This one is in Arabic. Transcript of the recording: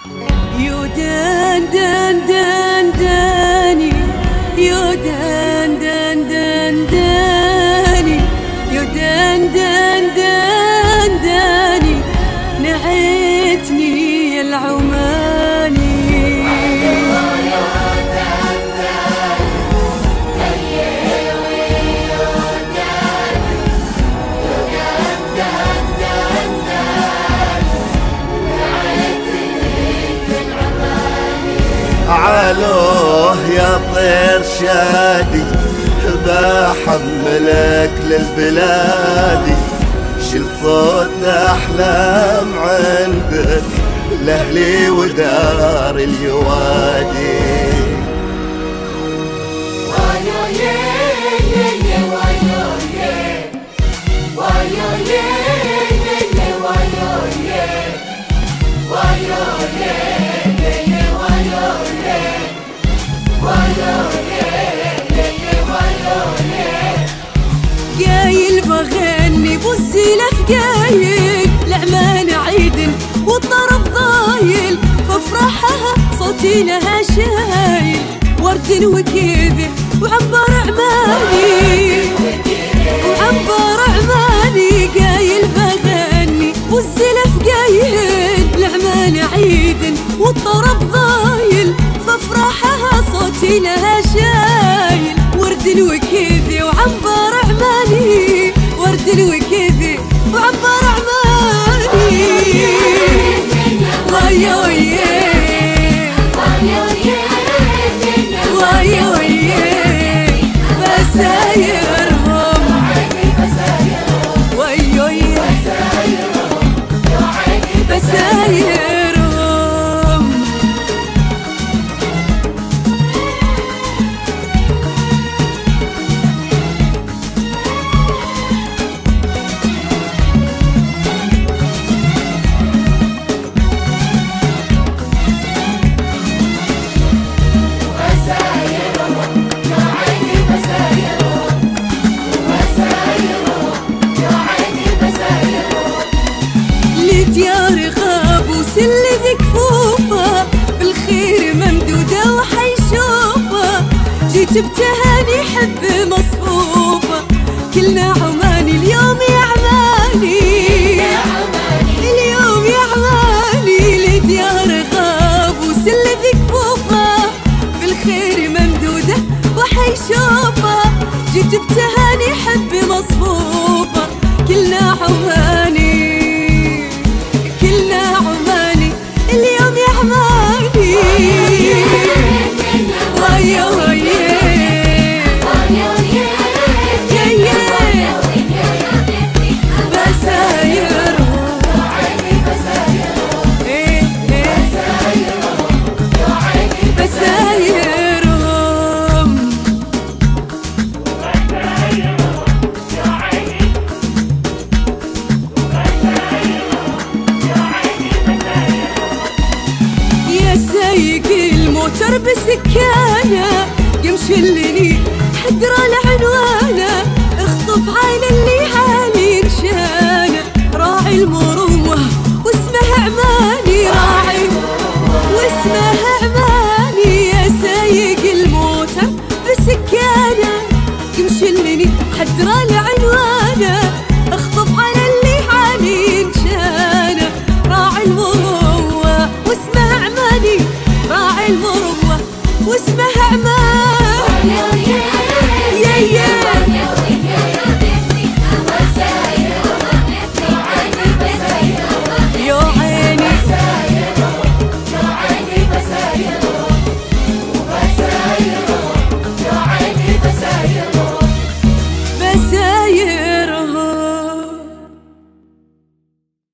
يو دان دان دان داني، يو دان دان دان داني، يو دان دان دان داني، نعيتني العماني. علوه يا طير شادي بحملك للبلادي، شل صوت أحلام عندك لأهلي ودار اليوادي. قايل بغني بالزلف قايل لعمان عيد والطرب ضايل، فافرحها صوتي لها شايل ورد وكذب وعنبر عماني، وعنبر عماني. قايل بغني بالزلف قايل لعمان عيد والطرب ضايل، فافرحها صوتي لها شايل ورد وكذب وعنبر عماني، ورد وكذب وعنبر عماني. وايا ويا وايا ويا بسايرهم، وايا ويا بسايرهم. ديار غاب وسل ذكفوفه بالخير ممدوده وحيشوفه، جيت بتهاني حب مصفوفه كلنا عماني اليوم يا عماني، اليوم يا عماني. لديار غاب وسل ذكفوفه بالخير ممدوده وحيشوفه، جيت بتهاني حب مصفوفه كلنا عماني، كلنا عماني اليوم يا عماني. وايا ويا سايق الموتر بسكانه قم شلني حدرة لعنوانه، اخطف عين اللي حالي انشانه، راعي المروه واسمه عماني، راعي واسمه عماني. يا سايق الموتر بسكانه قم شلني حدرة لعنوانه، اخطف عين اللي حالي انشانه، راعي المروه واسمه عماني، راعي المروه واسمه عمان. يا